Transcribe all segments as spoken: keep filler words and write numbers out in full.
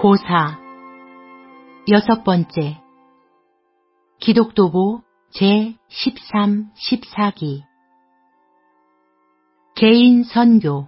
고사 여섯 번째 기독도보 제십삼, 십사 기 개인 선교.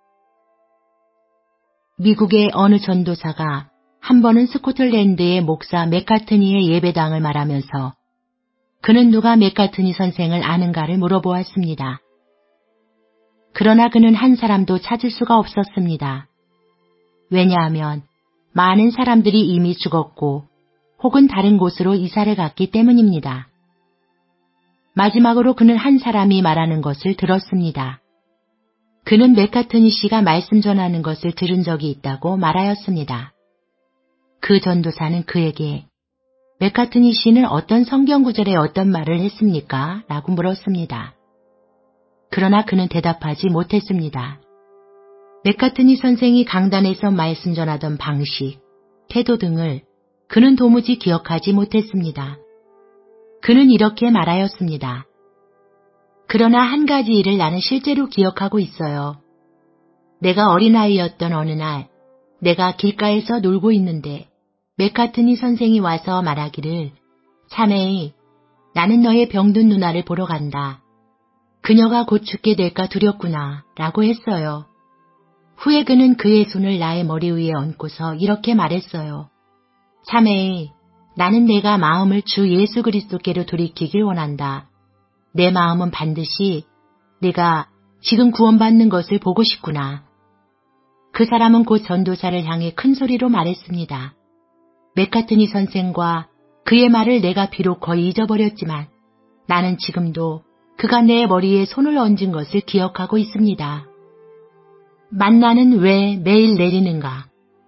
미국의 어느 전도사가 한 번은 스코틀랜드의 목사 맥카트니의 예배당을 말하면서 그는 누가 맥카트니 선생을 아는가를 물어보았습니다. 그러나 그는 한 사람도 찾을 수가 없었습니다. 왜냐하면 많은 사람들이 이미 죽었고 혹은 다른 곳으로 이사를 갔기 때문입니다. 마지막으로 그는 한 사람이 말하는 것을 들었습니다. 그는 맥카트니 씨가 말씀 전하는 것을 들은 적이 있다고 말하였습니다. 그 전도사는 그에게 맥카트니 씨는 어떤 성경 구절에 어떤 말을 했습니까? 라고 물었습니다. 그러나 그는 대답하지 못했습니다. 맥카트니 선생이 강단에서 말씀 전하던 방식, 태도 등을 그는 도무지 기억하지 못했습니다. 그는 이렇게 말하였습니다. 그러나 한 가지 일을 나는 실제로 기억하고 있어요. 내가 어린아이였던 어느 날 내가 길가에서 놀고 있는데 맥카트니 선생이 와서 말하기를 자매이, 나는 너의 병든 누나를 보러 간다. 그녀가 곧 죽게 될까 두렵구나 라고 했어요. 후에 그는 그의 손을 나의 머리 위에 얹고서 이렇게 말했어요. 자매이, 나는 내가 마음을 주 예수 그리스도께로 돌이키길 원한다. 내 마음은 반드시 내가 지금 구원받는 것을 보고 싶구나. 그 사람은 곧 전도사를 향해 큰 소리로 말했습니다. 맥카트니 선생과 그의 말을 내가 비록 거의 잊어버렸지만 나는 지금도 그가 내 머리에 손을 얹은 것을 기억하고 있습니다. 만나는 왜 매일 내리는가?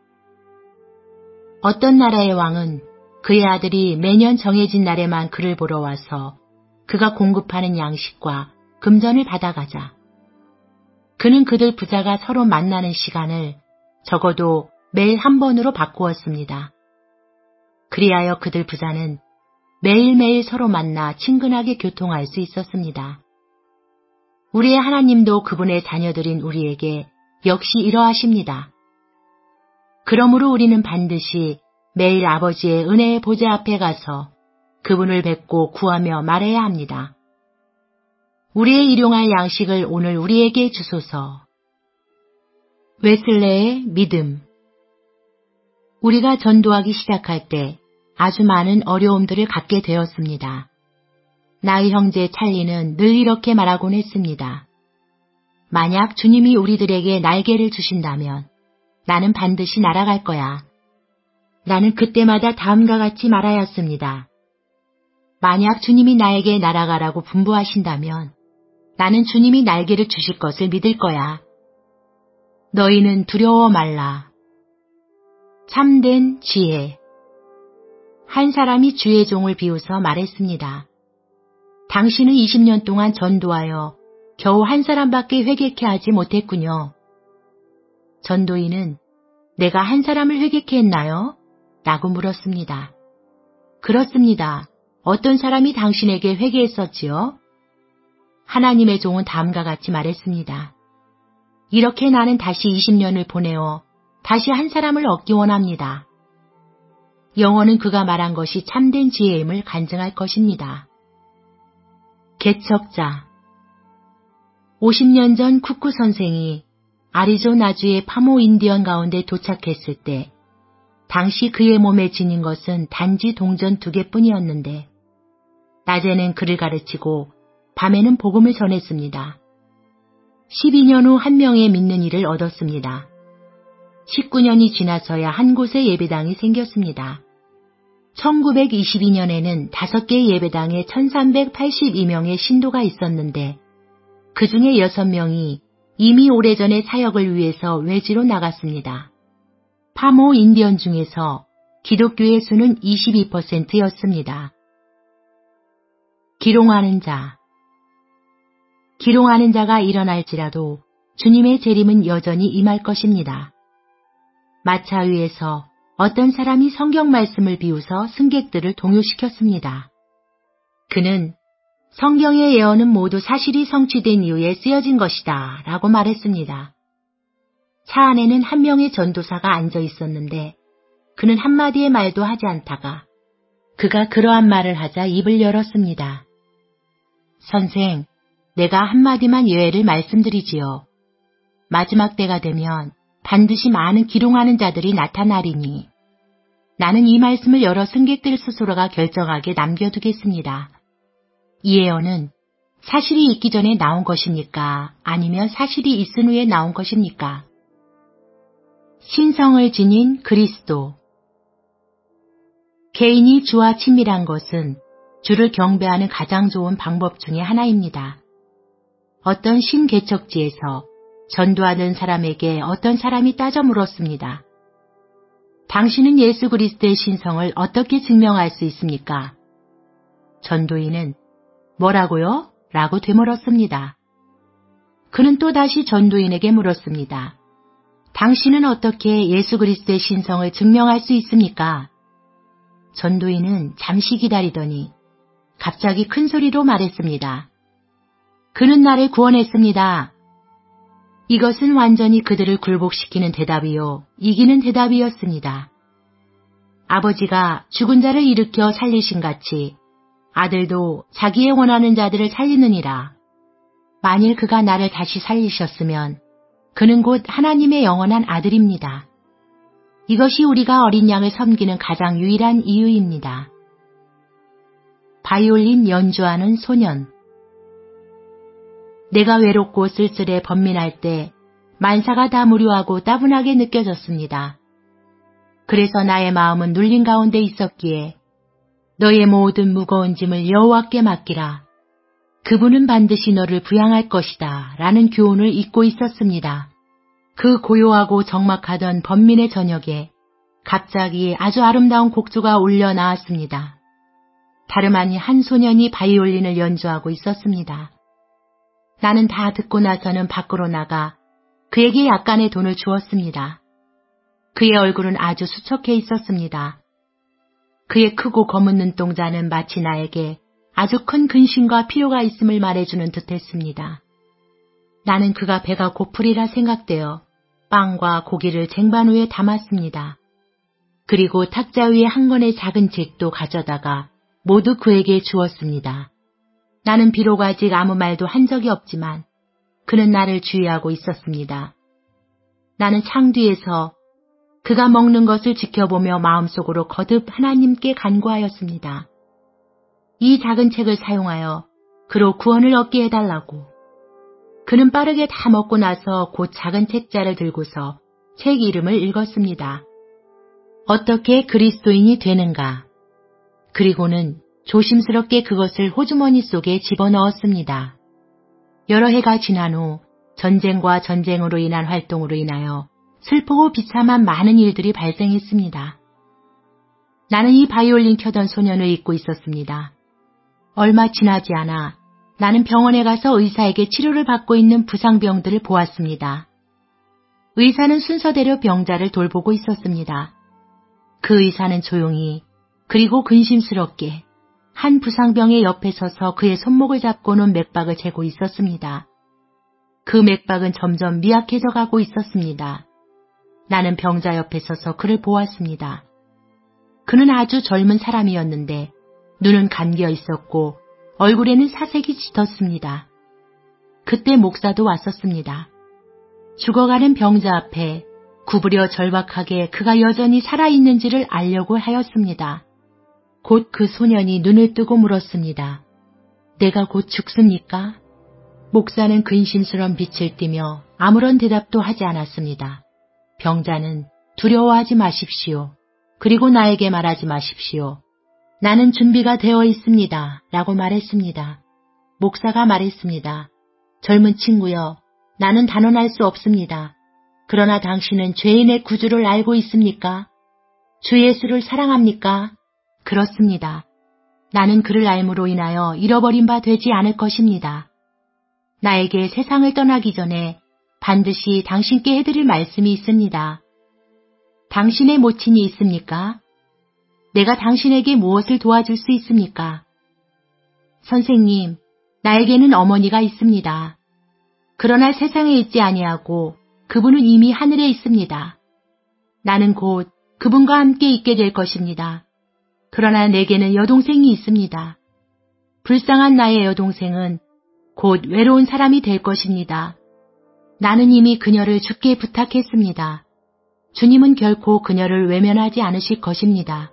어떤 나라의 왕은 그의 아들이 매년 정해진 날에만 그를 보러 와서 그가 공급하는 양식과 금전을 받아가자. 그는 그들 부자가 서로 만나는 시간을 적어도 매일 한 번으로 바꾸었습니다. 그리하여 그들 부자는 매일매일 서로 만나 친근하게 교통할 수 있었습니다. 우리의 하나님도 그분의 자녀들인 우리에게 역시 이러하십니다. 그러므로 우리는 반드시 매일 아버지의 은혜의 보좌 앞에 가서 그분을 뵙고 구하며 말해야 합니다. 우리의 일용할 양식을 오늘 우리에게 주소서. 웨슬레의 믿음. 우리가 전도하기 시작할 때 아주 많은 어려움들을 갖게 되었습니다. 나의 형제 찰리는 늘 이렇게 말하곤 했습니다. 만약 주님이 우리들에게 날개를 주신다면 나는 반드시 날아갈 거야. 나는 그때마다 다음과 같이 말하였습니다. 만약 주님이 나에게 날아가라고 분부하신다면 나는 주님이 날개를 주실 것을 믿을 거야. 너희는 두려워 말라. 참된 지혜. 한 사람이 주의 종을 비웃어 말했습니다. 당신은 이십 년 동안 전도하여 겨우 한 사람밖에 회개케 하지 못했군요. 전도인은 내가 한 사람을 회개케 했나요? 라고 물었습니다. 그렇습니다. 어떤 사람이 당신에게 회개했었지요? 하나님의 종은 다음과 같이 말했습니다. 이렇게 나는 다시 이십 년을 보내어 다시 한 사람을 얻기 원합니다. 영어는 그가 말한 것이 참된 지혜임을 간증할 것입니다. 개척자. 오십 년 전 쿠쿠 선생이 아리조나주의 파모 인디언 가운데 도착했을 때 당시 그의 몸에 지닌 것은 단지 동전 두 개뿐이었는데 낮에는 그를 가르치고 밤에는 복음을 전했습니다. 십이 년 후 한 명의 믿는 이를 얻었습니다. 십구 년이 지나서야 한 곳의 예배당이 생겼습니다. 천구백이십이 년에는 다섯 개의 예배당에 천삼백팔십이 명의 신도가 있었는데 그 중에 여섯 명이 이미 오래전에 사역을 위해서 외지로 나갔습니다. 파모 인디언 중에서 기독교의 수는 이십이 퍼센트였습니다. 기롱하는 자. 기롱하는 자가 일어날지라도 주님의 재림은 여전히 임할 것입니다. 마차 위에서 어떤 사람이 성경 말씀을 비웃어 승객들을 동요시켰습니다. 그는 성경의 예언은 모두 사실이 성취된 이후에 쓰여진 것이다 라고 말했습니다. 차 안에는 한 명의 전도사가 앉아 있었는데 그는 한마디의 말도 하지 않다가 그가 그러한 말을 하자 입을 열었습니다. 선생, 내가 한마디만 예외를 말씀드리지요. 마지막 때가 되면 반드시 많은 기롱하는 자들이 나타나리니 나는 이 말씀을 여러 승객들 스스로가 결정하게 남겨두겠습니다. 이 예언은 사실이 있기 전에 나온 것입니까? 아니면 사실이 있은 후에 나온 것입니까? 신성을 지닌 그리스도. 개인이 주와 친밀한 것은 주를 경배하는 가장 좋은 방법 중에 하나입니다. 어떤 신개척지에서 전도하는 사람에게 어떤 사람이 따져 물었습니다. 당신은 예수 그리스도의 신성을 어떻게 증명할 수 있습니까? 전도인은 뭐라고요? 라고 되물었습니다. 그는 또다시 전도인에게 물었습니다. 당신은 어떻게 예수 그리스도의 신성을 증명할 수 있습니까? 전도인은 잠시 기다리더니 갑자기 큰 소리로 말했습니다. 그는 나를 구원했습니다. 이것은 완전히 그들을 굴복시키는 대답이요, 이기는 대답이었습니다. 아버지가 죽은 자를 일으켜 살리신 같이 아들도 자기의 원하는 자들을 살리느니라. 만일 그가 나를 다시 살리셨으면 그는 곧 하나님의 영원한 아들입니다. 이것이 우리가 어린 양을 섬기는 가장 유일한 이유입니다. 바이올린 연주하는 소년. 내가 외롭고 쓸쓸해 번민할 때 만사가 다 무료하고 따분하게 느껴졌습니다. 그래서 나의 마음은 눌린 가운데 있었기에 너의 모든 무거운 짐을 여호와께 맡기라. 그분은 반드시 너를 부양할 것이다. 라는 교훈을 잊고 있었습니다. 그 고요하고 적막하던 번민의 저녁에 갑자기 아주 아름다운 곡조가 울려 나왔습니다. 다름 아닌 한 소년이 바이올린을 연주하고 있었습니다. 나는 다 듣고 나서는 밖으로 나가 그에게 약간의 돈을 주었습니다. 그의 얼굴은 아주 수척해 있었습니다. 그의 크고 검은 눈동자는 마치 나에게 아주 큰 근심과 필요가 있음을 말해주는 듯했습니다. 나는 그가 배가 고프리라 생각되어 빵과 고기를 쟁반 위에 담았습니다. 그리고 탁자 위에 한 권의 작은 책도 가져다가 모두 그에게 주었습니다. 나는 비록 아직 아무 말도 한 적이 없지만 그는 나를 주의하고 있었습니다. 나는 창 뒤에서 그가 먹는 것을 지켜보며 마음속으로 거듭 하나님께 간구하였습니다. 이 작은 책을 사용하여 그로 구원을 얻게 해달라고. 그는 빠르게 다 먹고 나서 곧 작은 책자를 들고서 책 이름을 읽었습니다. 어떻게 그리스도인이 되는가. 그리고는 조심스럽게 그것을 호주머니 속에 집어넣었습니다. 여러 해가 지난 후 전쟁과 전쟁으로 인한 활동으로 인하여 슬프고 비참한 많은 일들이 발생했습니다. 나는 이 바이올린 켜던 소년을 잊고 있었습니다. 얼마 지나지 않아 나는 병원에 가서 의사에게 치료를 받고 있는 부상병들을 보았습니다. 의사는 순서대로 병자를 돌보고 있었습니다. 그 의사는 조용히 그리고 근심스럽게 한 부상병의 옆에 서서 그의 손목을 잡고는 맥박을 재고 있었습니다. 그 맥박은 점점 미약해져 가고 있었습니다. 나는 병자 옆에 서서 그를 보았습니다. 그는 아주 젊은 사람이었는데 눈은 감겨 있었고 얼굴에는 사색이 짙었습니다. 그때 목사도 왔었습니다. 죽어가는 병자 앞에 구부려 절박하게 그가 여전히 살아있는지를 알려고 하였습니다. 곧 그 소년이 눈을 뜨고 물었습니다. 내가 곧 죽습니까? 목사는 근심스러운 빛을 띠며 아무런 대답도 하지 않았습니다. 병자는 두려워하지 마십시오. 그리고 나에게 말하지 마십시오. 나는 준비가 되어 있습니다. 라고 말했습니다. 목사가 말했습니다. 젊은 친구여, 나는 단언할 수 없습니다. 그러나 당신은 죄인의 구주를 알고 있습니까? 주 예수를 사랑합니까? 그렇습니다. 나는 그를 알므로 인하여 잃어버린 바 되지 않을 것입니다. 나에게 세상을 떠나기 전에 반드시 당신께 해드릴 말씀이 있습니다. 당신의 모친이 있습니까? 내가 당신에게 무엇을 도와줄 수 있습니까? 선생님, 나에게는 어머니가 있습니다. 그러나 세상에 있지 아니하고 그분은 이미 하늘에 있습니다. 나는 곧 그분과 함께 있게 될 것입니다. 그러나 내게는 여동생이 있습니다. 불쌍한 나의 여동생은 곧 외로운 사람이 될 것입니다. 나는 이미 그녀를 주께 부탁했습니다. 주님은 결코 그녀를 외면하지 않으실 것입니다.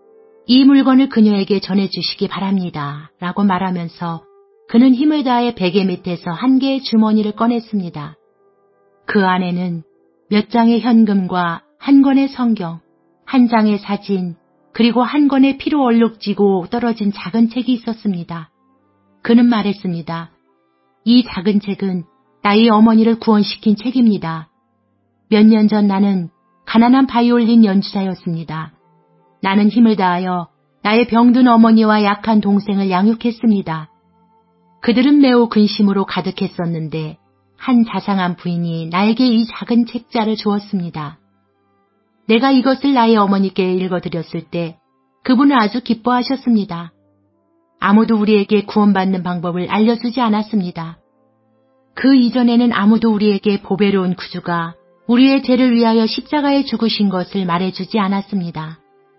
이 물건을 그녀에게 전해주시기 바랍니다. 라고 말하면서 그는 힘을 다해 베개 밑에서 한 개의 주머니를 꺼냈습니다. 그 안에는 몇 장의 현금과 한 권의 성경, 한 장의 사진, 그리고 한 권의 피로 얼룩지고 떨어진 작은 책이 있었습니다. 그는 말했습니다. 이 작은 책은 나의 어머니를 구원시킨 책입니다. 몇 년 전 나는 가난한 바이올린 연주자였습니다. 나는 힘을 다하여 나의 병든 어머니와 약한 동생을 양육했습니다. 그들은 매우 근심으로 가득했었는데 한 자상한 부인이 나에게 이 작은 책자를 주었습니다. 내가 이것을 나의 어머니께 읽어드렸을 때 그분은 아주 기뻐하셨습니다. 아무도 우리에게 구원받는 방법을 알려주지 않았습니다. 그 이전에는 아무도 우리에게 보배로운 구주가 우리의 죄를 위하여 십자가에 죽으신 것을 말해주지 않았습니다.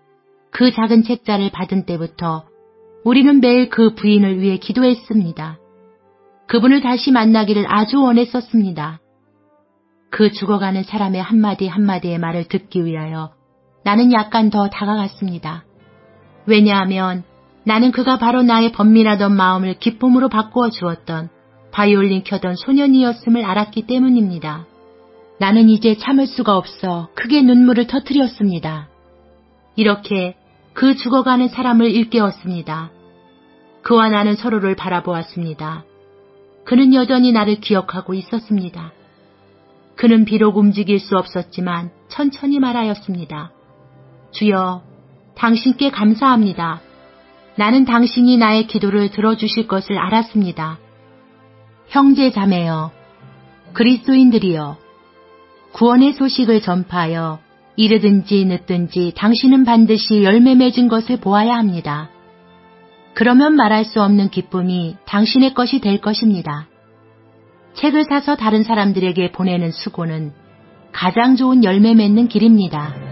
그 작은 책자를 받은 때부터 우리는 매일 그 부인을 위해 기도했습니다. 그분을 다시 만나기를 아주 원했었습니다. 그 죽어가는 사람의 한마디 한마디의 말을 듣기 위하여 나는 약간 더 다가갔습니다. 왜냐하면 나는 그가 바로 나의 번민하던 마음을 기쁨으로 바꾸어 주었던 바이올린 켜던 소년이었음을 알았기 때문입니다. 나는 이제 참을 수가 없어 크게 눈물을 터뜨렸습니다. 이렇게 그 죽어가는 사람을 일깨웠습니다. 그와 나는 서로를 바라보았습니다. 그는 여전히 나를 기억하고 있었습니다. 그는 비록 움직일 수 없었지만 천천히 말하였습니다. 주여, 당신께 감사합니다. 나는 당신이 나의 기도를 들어주실 것을 알았습니다. 형제 자매여, 그리스도인들이여, 구원의 소식을 전파하여 이르든지 늦든지 당신은 반드시 열매 맺은 것을 보아야 합니다. 그러면 말할 수 없는 기쁨이 당신의 것이 될 것입니다. 책을 사서 다른 사람들에게 보내는 수고는 가장 좋은 열매 맺는 길입니다.